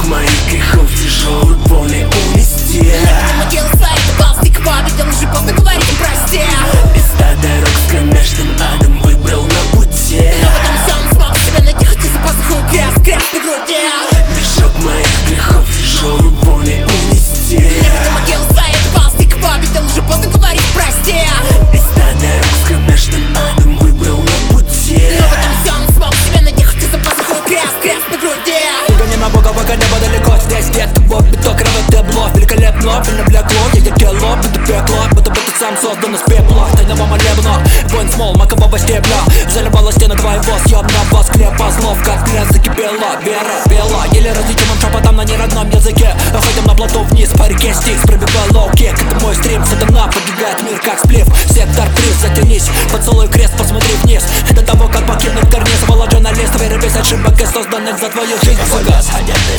моих грехов тяжелый боль не унести. Могила своих ползник победил, уже поздно говорить им прости. Листа дорог с кромешным адом выбрал на пути. Но потом все он смог себя найти, хотя за пазуху крест на груди. Мешок моих грехов тяжелый боль не унести. Могила своих ползник победил, уже поздно говорить прости. Листа дорог с кромешным адом выбрал на пути. Но потом все он смог себя найти, хотя за пазуху крест на груди. Угони на Бога, пока небо далеко. Здесь нет того, биток, кровать, табло. Великолепно, пыльно блекло, едет тело, будто пекло. Будто бы ты сам создан из пепла. Тайного молебна, воин смол, макового стебля. Заливала стены твоего съемного склепа. Злов, как плен, закипела, вера пела. Еле различимым шепотом на неродном языке. Ходим на плоту вниз по реке Стикс, пробивая лоу-кик. Это мой стрим, сатана поджигает мир как сплив. Сектор приз, затянись, поцелуй крест, посмотри вниз. До того, как покинуть карниз, положи на лист, веры без ошибок, созданных за твою жизнь. Газ, ходят